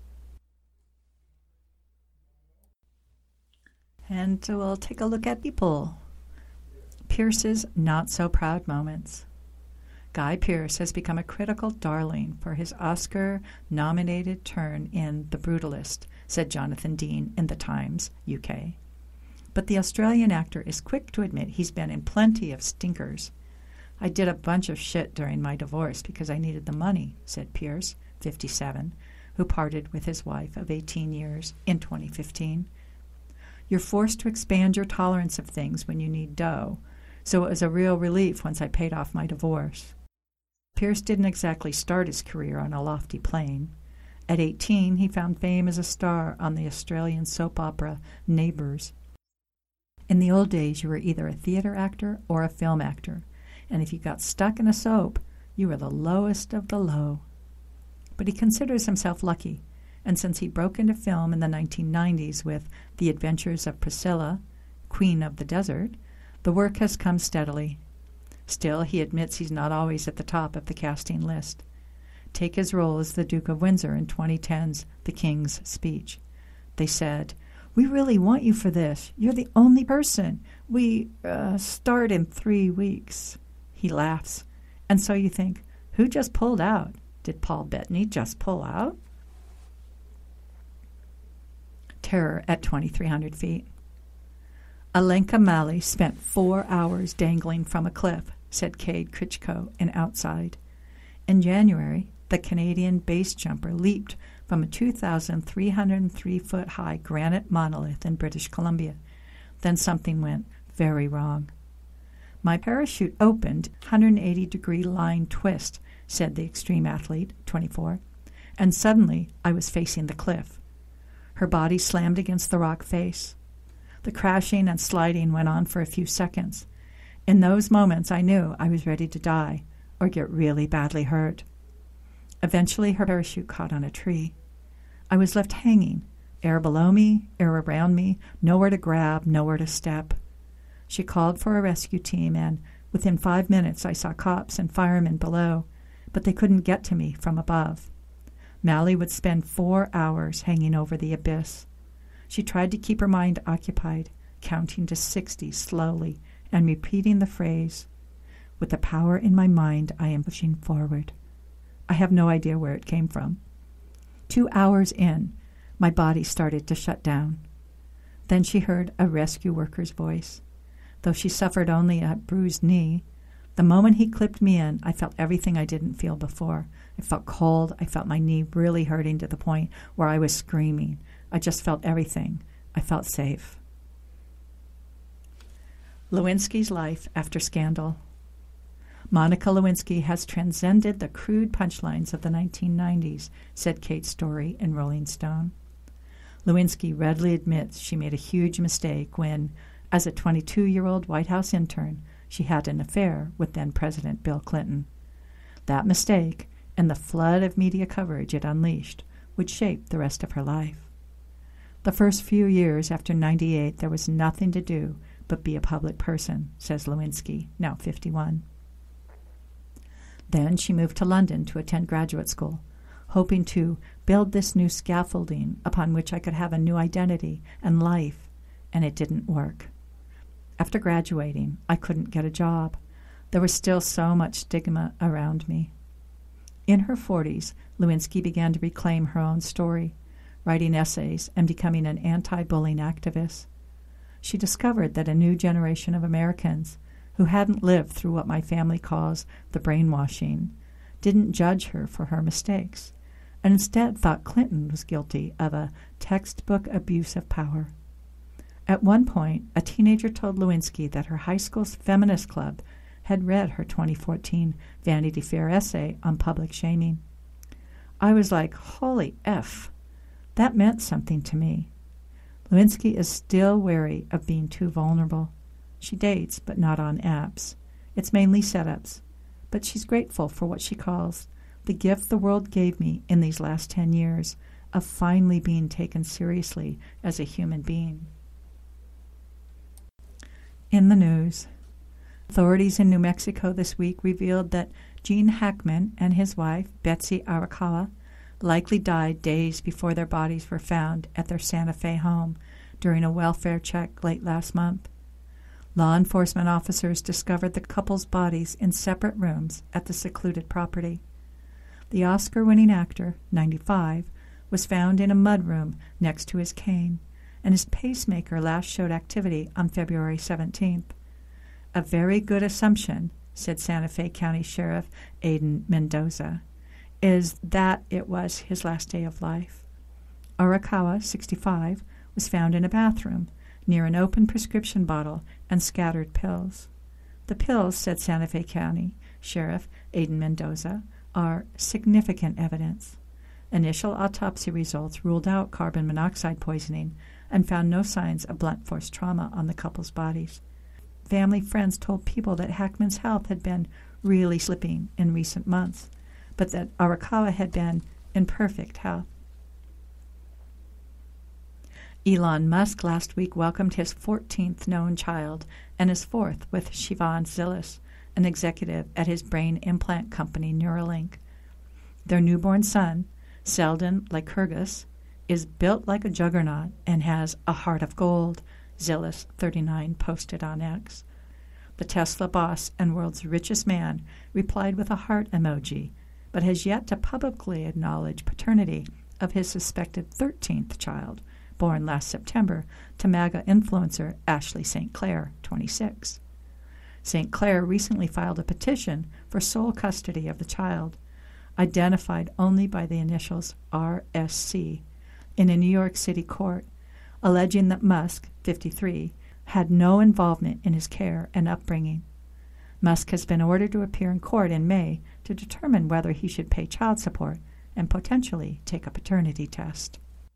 And we'll take a look at people. Pierce's not-so-proud moments. Guy Pearce has become a critical darling for his Oscar-nominated turn in The Brutalist, said Jonathan Dean in The Times, U K. But the Australian actor is quick to admit he's been in plenty of stinkers. I did a bunch of shit during my divorce because I needed the money, said Pearce, fifty-seven, who parted with his wife of eighteen years in twenty fifteen. You're forced to expand your tolerance of things when you need dough, so it was a real relief once I paid off my divorce. Pearce didn't exactly start his career on a lofty plane. At eighteen, he found fame as a star on the Australian soap opera Neighbours. In the old days, you were either a theater actor or a film actor, and if you got stuck in a soap, you were the lowest of the low. But he considers himself lucky, and since he broke into film in the nineteen nineties with The Adventures of Priscilla, Queen of the Desert, the work has come steadily. Still, he admits he's not always at the top of the casting list. Take his role as the Duke of Windsor in twenty ten's The King's Speech. They said, "We really want you for this. You're the only person. We uh, start in three weeks." He laughs. And so you think, who just pulled out? Did Paul Bettany just pull out? Terror at twenty-three hundred feet. Alenka Malley spent four hours dangling from a cliff, said Cade Critchko in Outside. In January, the Canadian base jumper leaped from a two thousand three hundred three foot high granite monolith in British Columbia. Then something went very wrong. My parachute opened one hundred eighty degree line twist, said the extreme athlete, twenty-four, and suddenly I was facing the cliff. Her body slammed against the rock face. The crashing and sliding went on for a few seconds. In those moments, I knew I was ready to die or get really badly hurt. Eventually, her parachute caught on a tree. I was left hanging, air below me, air around me, nowhere to grab, nowhere to step. She called for a rescue team, and within five minutes I saw cops and firemen below, but they couldn't get to me from above. Malley would spend four hours hanging over the abyss. She tried to keep her mind occupied, counting to sixty slowly and repeating the phrase, "With the power in my mind, I am pushing forward." I have no idea where it came from. Two hours in, my body started to shut down. Then she heard a rescue worker's voice. Though she suffered only a bruised knee, the moment he clipped me in, I felt everything I didn't feel before. I felt cold. I felt my knee really hurting to the point where I was screaming. I just felt everything. I felt safe. Lewinsky's life after scandal. Monica Lewinsky has transcended the crude punchlines of the nineteen nineties, said Kate Story in Rolling Stone. Lewinsky readily admits she made a huge mistake when, as a twenty-two-year-old White House intern, she had an affair with then-President Bill Clinton. That mistake, and the flood of media coverage it unleashed, would shape the rest of her life. The first few years after ninety-eight, there was nothing to do but be a public person, says Lewinsky, now fifty-one. Then she moved to London to attend graduate school, hoping to build this new scaffolding upon which I could have a new identity and life, and it didn't work. After graduating, I couldn't get a job. There was still so much stigma around me. In her forties, Lewinsky began to reclaim her own story, writing essays and becoming an anti-bullying activist. She discovered that a new generation of Americans who hadn't lived through what my family calls the brainwashing didn't judge her for her mistakes, and instead thought Clinton was guilty of a textbook abuse of power. At one point, a teenager told Lewinsky that her high school's feminist club had read her twenty fourteen Vanity Fair essay on public shaming. I was like, holy F. That meant something to me. Lewinsky is still wary of being too vulnerable. She dates, but not on apps. It's mainly setups. But she's grateful for what she calls the gift the world gave me in these last ten years of finally being taken seriously as a human being. In the news, authorities in New Mexico this week revealed that Gene Hackman and his wife, Betsy Arakawa, likely died days before their bodies were found at their Santa Fe home during a welfare check late last month. Law enforcement officers discovered the couple's bodies in separate rooms at the secluded property. The Oscar-winning actor, ninety-five, was found in a mudroom next to his cane, and his pacemaker last showed activity on February seventeenth. A very good assumption, said Santa Fe County Sheriff Aiden Mendoza, is that it was his last day of life. Arakawa, sixty-five, was found in a bathroom near an open prescription bottle and scattered pills. The pills, said Santa Fe County Sheriff Aiden Mendoza, are significant evidence. Initial autopsy results ruled out carbon monoxide poisoning and found no signs of blunt force trauma on the couple's bodies. Family friends told People that Hackman's health had been really slipping in recent months, but that Arakawa had been in perfect health. Elon Musk last week welcomed his fourteenth known child and his fourth with Sivan Zilis, an executive at his brain implant company Neuralink. Their newborn son, Selden Lycurgus, is built like a juggernaut and has a heart of gold, Zilis, thirty-nine, posted on X. The Tesla boss and world's richest man replied with a heart emoji, but has yet to publicly acknowledge paternity of his suspected thirteenth child, born last September to MAGA influencer Ashley Saint Clair, twenty-six. Saint Clair recently filed a petition for sole custody of the child, identified only by the initials R S C, in a New York City court, alleging that Musk, fifty-three, had no involvement in his care and upbringing. Musk has been ordered to appear in court in May to determine whether he should pay child support and potentially take a paternity test.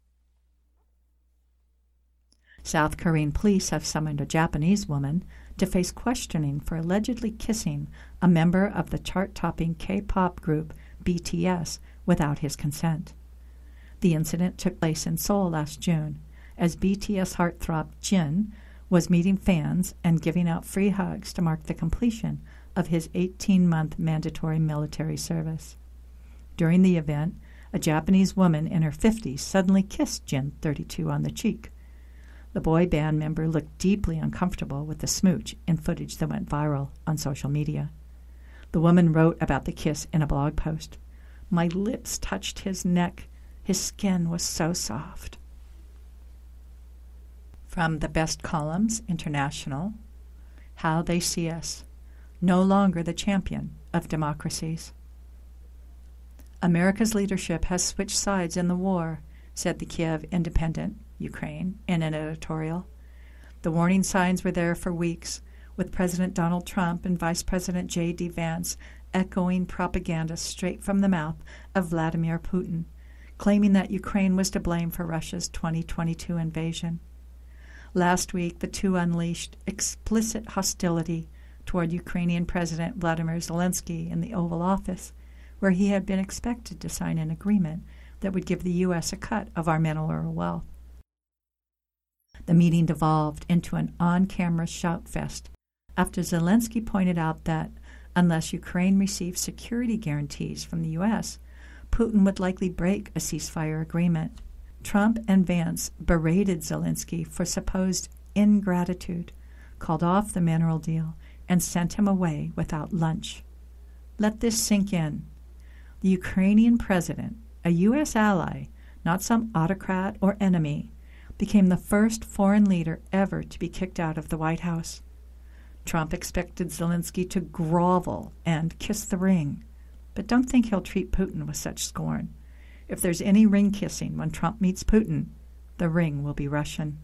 South Korean police have summoned a Japanese woman to face questioning for allegedly kissing a member of the chart-topping K-pop group B T S without his consent. The incident took place in Seoul last June, as B T S heartthrob Jin was meeting fans and giving out free hugs to mark the completion of his eighteen-month mandatory military service. During the event, a Japanese woman in her fifties suddenly kissed Jin, thirty-two, on the cheek. The boy band member looked deeply uncomfortable with the smooch in footage that went viral on social media. The woman wrote about the kiss in a blog post. "My lips touched his neck. His skin was so soft." From the Best Columns International, How They See Us, No Longer the Champion of Democracies. America's leadership has switched sides in the war, said the Kiev Independent, Ukraine, in an editorial. The warning signs were there for weeks, with President Donald Trump and Vice President J D Vance echoing propaganda straight from the mouth of Vladimir Putin, claiming that Ukraine was to blame for Russia's twenty twenty-two invasion. Last week, the two unleashed explicit hostility toward Ukrainian President Vladimir Zelensky in the Oval Office, where he had been expected to sign an agreement that would give the U S a cut of our mineral wealth. The meeting devolved into an on-camera shout-fest after Zelensky pointed out that unless Ukraine received security guarantees from the U S, Putin would likely break a ceasefire agreement. Trump and Vance berated Zelensky for supposed ingratitude, called off the mineral deal, and sent him away without lunch. Let this sink in. The Ukrainian president, a U S ally, not some autocrat or enemy, became the first foreign leader ever to be kicked out of the White House. Trump expected Zelensky to grovel and kiss the ring, but don't think he'll treat Putin with such scorn. If there's any ring kissing when Trump meets Putin, the ring will be Russian.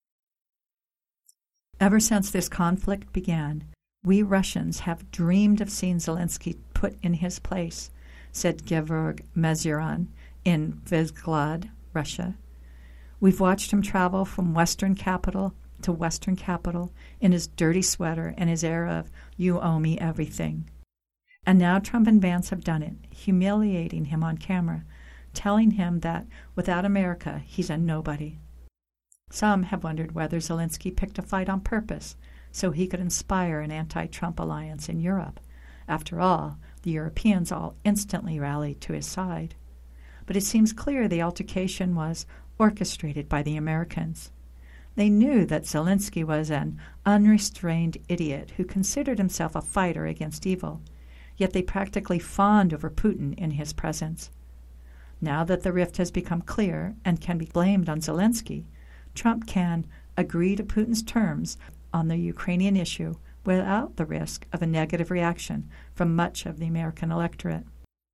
Ever since this conflict began, we Russians have dreamed of seeing Zelensky put in his place, said Georg Mazuran in Vyshgrad, Russia. We've watched him travel from western capital to western capital in his dirty sweater and his air of, you owe me everything. And now Trump and Vance have done it, humiliating him on camera, telling him that without America, he's a nobody. Some have wondered whether Zelensky picked a fight on purpose so he could inspire an anti-Trump alliance in Europe. After all, the Europeans all instantly rallied to his side. But it seems clear the altercation was orchestrated by the Americans. They knew that Zelensky was an unrestrained idiot who considered himself a fighter against evil, yet they practically fawned over Putin in his presence. Now that the rift has become clear and can be blamed on Zelensky, Trump can agree to Putin's terms on the Ukrainian issue without the risk of a negative reaction from much of the American electorate.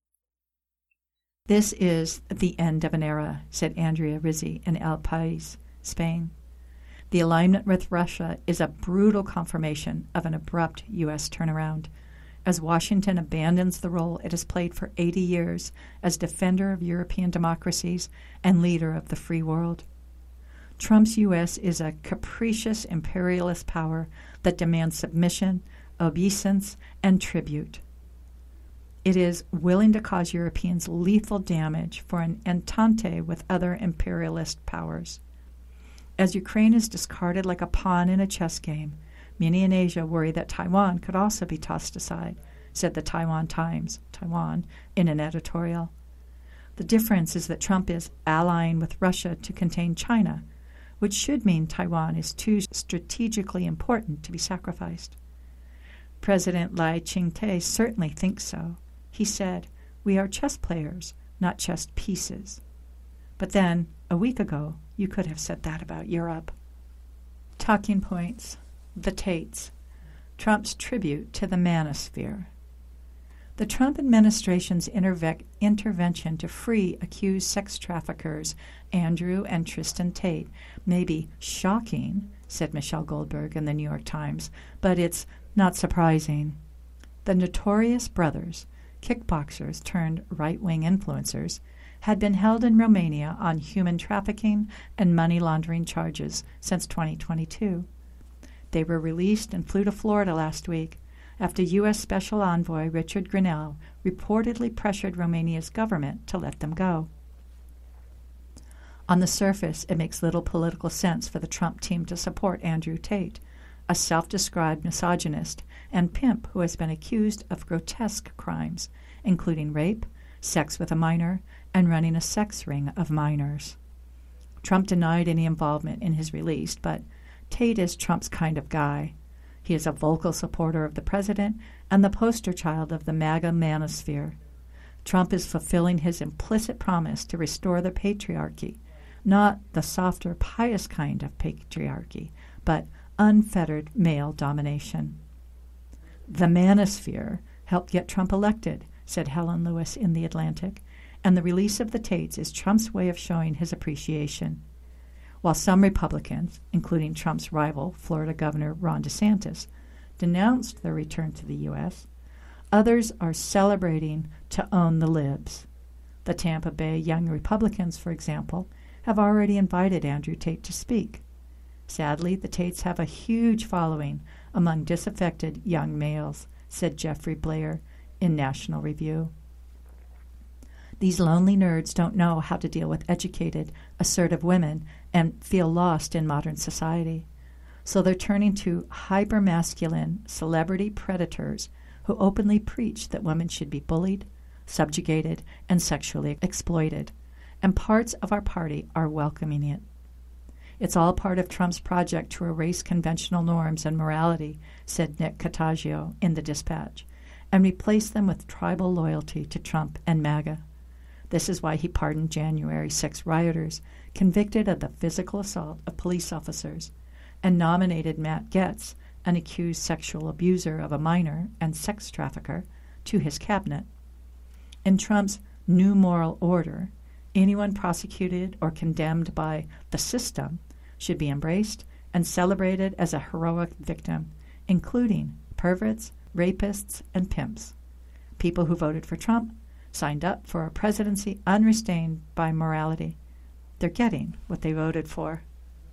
This is the end of an era, said Andrea Rizzi in El País, Spain. The alignment with Russia is a brutal confirmation of an abrupt U S turnaround, as Washington abandons the role it has played for eighty years as defender of European democracies and leader of the free world. Trump's U S is a capricious imperialist power that demands submission, obeisance, and tribute. It is willing to cause Europeans lethal damage for an entente with other imperialist powers. As Ukraine is discarded like a pawn in a chess game, many in Asia worry that Taiwan could also be tossed aside, said the Taiwan Times, Taiwan, in an editorial. The difference is that Trump is allying with Russia to contain China, which should mean Taiwan is too strategically important to be sacrificed. President Lai Ching-te certainly thinks so. He said, "We are chess players, not chess pieces." But then, a week ago, you could have said that about Europe. Talking points. The Tates. Trump's tribute to the manosphere. The Trump administration's interve- intervention to free accused sex traffickers Andrew and Tristan Tate may be shocking, said Michelle Goldberg in the New York Times, but it's not surprising. The notorious brothers, kickboxers turned right-wing influencers, had been held in Romania on human trafficking and money laundering charges since twenty twenty-two. They were released and flew to Florida last week after U S Special Envoy Richard Grenell reportedly pressured Romania's government to let them go. On the surface, it makes little political sense for the Trump team to support Andrew Tate, a self-described misogynist and pimp who has been accused of grotesque crimes, including rape, sex with a minor, and running a sex ring of minors. Trump denied any involvement in his release, but Tate is Trump's kind of guy. He is a vocal supporter of the president and the poster child of the MAGA manosphere. Trump is fulfilling his implicit promise to restore the patriarchy, not the softer, pious kind of patriarchy, but unfettered male domination. The manosphere helped get Trump elected, said Helen Lewis in The Atlantic, and the release of the tapes is Trump's way of showing his appreciation. While some Republicans, including Trump's rival, Florida Governor Ron DeSantis, denounced their return to the U S, others are celebrating to own the libs. The Tampa Bay Young Republicans, for example, have already invited Andrew Tate to speak. Sadly, the Tates have a huge following among disaffected young males, said Jeffrey Blair in National Review. These lonely nerds don't know how to deal with educated, assertive women and feel lost in modern society. So they're turning to hyper-masculine celebrity predators who openly preach that women should be bullied, subjugated, and sexually exploited. And parts of our party are welcoming it. It's all part of Trump's project to erase conventional norms and morality, said Nick Cottagio in the Dispatch, and replace them with tribal loyalty to Trump and MAGA. This is why he pardoned January sixth rioters convicted of the physical assault of police officers and nominated Matt Gaetz, an accused sexual abuser of a minor and sex trafficker, to his cabinet. In Trump's new moral order, anyone prosecuted or condemned by the system should be embraced and celebrated as a heroic victim, including perverts, rapists, and pimps. People who voted for Trump signed up for a presidency unrestrained by morality. They're getting what they voted for.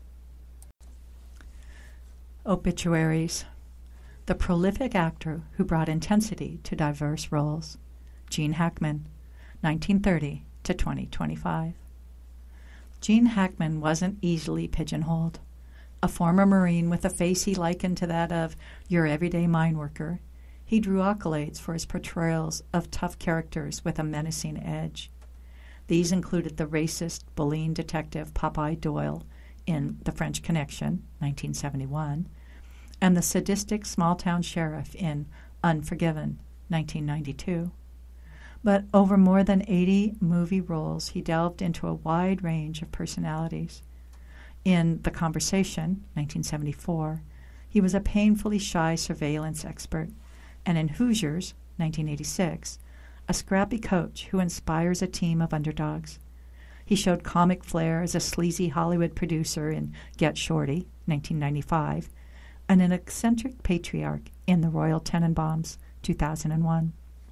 Obituaries. The prolific actor who brought intensity to diverse roles. Gene Hackman, nineteen thirty to twenty twenty-five. Gene Hackman wasn't easily pigeonholed. A former Marine with a face he likened to that of your everyday mine worker, he drew accolades for his portrayals of tough characters with a menacing edge. These included the racist, bullying detective Popeye Doyle in The French Connection, nineteen seventy-one, and the sadistic small-town sheriff in Unforgiven, nineteen ninety-two. But over more than eighty movie roles, he delved into a wide range of personalities. In The Conversation, nineteen seventy-four, he was a painfully shy surveillance expert, and in Hoosiers, nineteen eighty-six, a scrappy coach who inspires a team of underdogs. He showed comic flair as a sleazy Hollywood producer in Get Shorty, nineteen ninety-five, and an eccentric patriarch in The Royal Tenenbaums, two thousand one.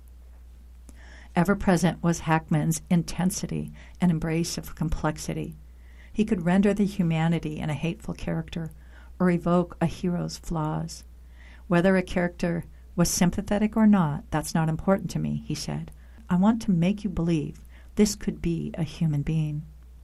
Ever-present was Hackman's intensity and embrace of complexity. He could render the humanity in a hateful character or evoke a hero's flaws. Whether a character was sympathetic or not, that's not important to me, he said. I want to make you believe this could be a human being.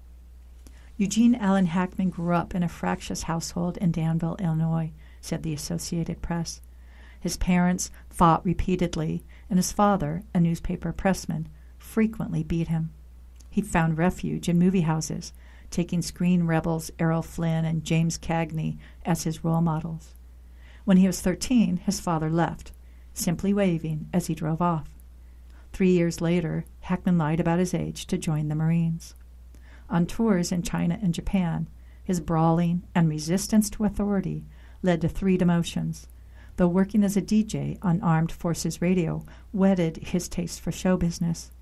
Eugene Allen Hackman grew up in a fractious household in Danville, Illinois, said the Associated Press. His parents fought repeatedly, and his father, a newspaper pressman, frequently beat him. He found refuge in movie houses, taking screen rebels Errol Flynn and James Cagney as his role models. When he was thirteen, his father left, simply waving as he drove off. Three years later, Hackman lied about his age to join the Marines. On tours in China and Japan, his brawling and resistance to authority led to three demotions, though working as a D J on Armed Forces Radio whetted his taste for show business.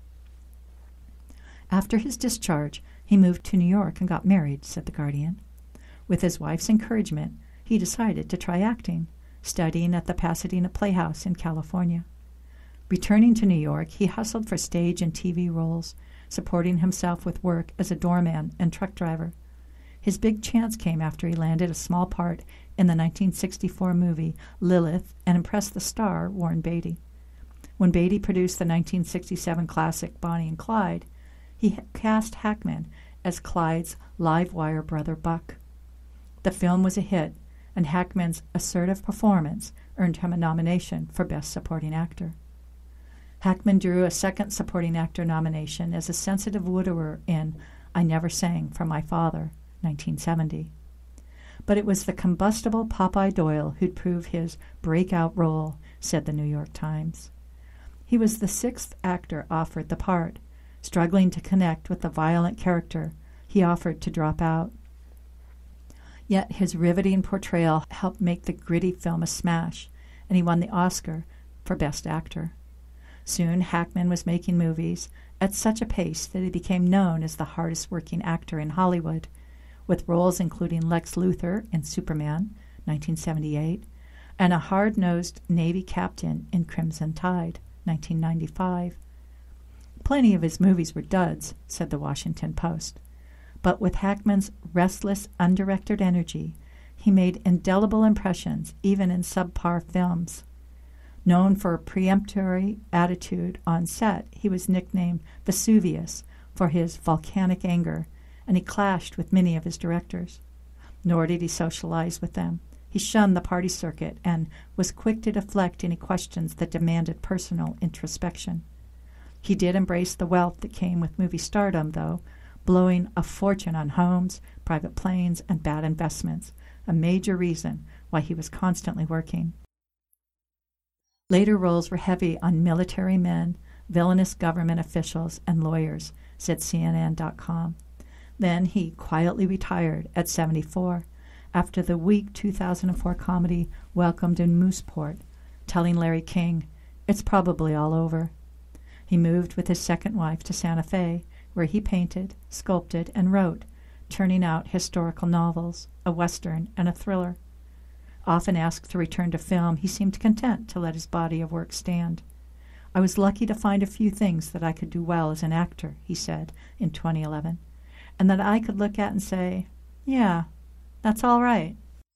After his discharge, he moved to New York and got married, said The Guardian. With his wife's encouragement, he decided to try acting, studying at the Pasadena Playhouse in California. Returning to New York, he hustled for stage and T V roles, supporting himself with work as a doorman and truck driver. His big chance came after he landed a small part in the nineteen sixty-four movie Lilith and impressed the star Warren Beatty. When Beatty produced the nineteen sixty-seven classic Bonnie and Clyde, he cast Hackman as Clyde's live-wire brother Buck. The film was a hit, and Hackman's assertive performance earned him a nomination for Best Supporting Actor. Hackman drew a second Supporting Actor nomination as a sensitive widower in I Never Sang for My Father, nineteen seventy. But it was the combustible Popeye Doyle who'd prove his breakout role, said the New York Times. He was the sixth actor offered the part. Struggling to connect with the violent character, he offered to drop out. Yet his riveting portrayal helped make the gritty film a smash, and he won the Oscar for Best Actor. Soon Hackman was making movies at such a pace that he became known as the hardest-working actor in Hollywood, with roles including Lex Luthor in Superman, nineteen seventy-eight, and a hard-nosed Navy captain in Crimson Tide, nineteen ninety-five. Plenty of his movies were duds, said the Washington Post. But with Hackman's restless, undirected energy, he made indelible impressions even in subpar films. Known for a peremptory attitude on set, he was nicknamed Vesuvius for his volcanic anger, and he clashed with many of his directors. Nor did he socialize with them. He shunned the party circuit and was quick to deflect any questions that demanded personal introspection. He did embrace the wealth that came with movie stardom, though, blowing a fortune on homes, private planes, and bad investments, a major reason why he was constantly working. Later roles were heavy on military men, villainous government officials, and lawyers, said C N N dot com. Then he quietly retired at seventy-four after the weak two thousand four comedy Welcomed in Mooseport, telling Larry King, "It's probably all over." He moved with his second wife to Santa Fe, where he painted, sculpted, and wrote, turning out historical novels, a western, and a thriller. Often asked to return to film, he seemed content to let his body of work stand. "I was lucky to find a few things that I could do well as an actor," he said in twenty eleven, "and that I could look at and say, yeah, that's all right."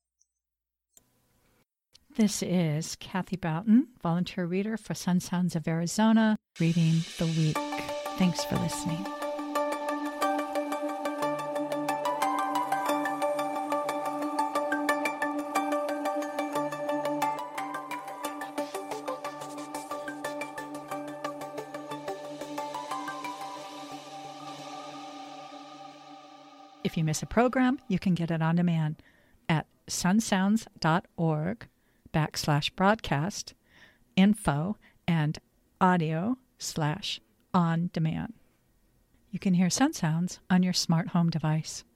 This is Kathy Boughton, volunteer reader for Sun Sounds of Arizona, reading the week. Thanks for listening. If you miss a program, you can get it on demand at sunsounds.org backslash broadcast info and audio slash on demand. You can hear Sun Sounds on your smart home device.